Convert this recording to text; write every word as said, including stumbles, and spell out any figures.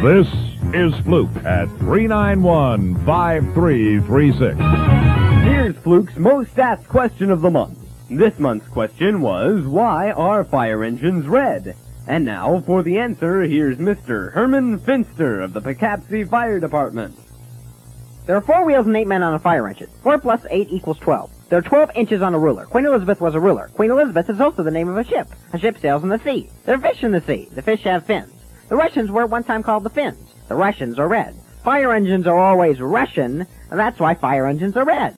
This is Fluke at three nine one, five three three six. Here's Fluke's most asked question of the month. This month's question was, why are fire engines red? And now, for the answer, here's Mister Herman Finster of the Poughkeepsie Fire Department. There are four wheels and eight men on a fire engine. Four plus eight equals twelve. There are twelve inches on a ruler. Queen Elizabeth was a ruler. Queen Elizabeth is also the name of a ship. A ship sails in the sea. There are fish in the sea. The fish have fins. The Russians were at one time called the Finns. The Russians are red. Fire engines are always Russian, and that's why fire engines are red.